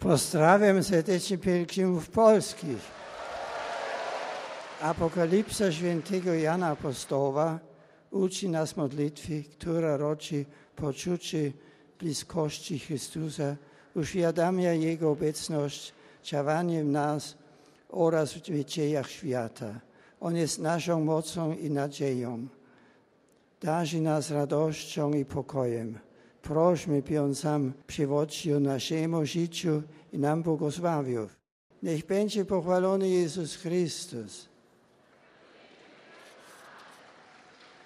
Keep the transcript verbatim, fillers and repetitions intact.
Pozdrawiam serdecznie pielgrzymów polskich. Apokalipsa świętego Jana Apostoła uczy nas modlitwy, która rodzi poczucie bliskości Chrystusa, uświadamia Jego obecność, działanie w nas oraz w dziejach świata. On jest naszą mocą i nadzieją. Darzy nas radością i pokojem. Prośmy, by On sam przywodził naszemu życiu i nam błogosławił. Niech będzie pochwalony Jezus Chrystus.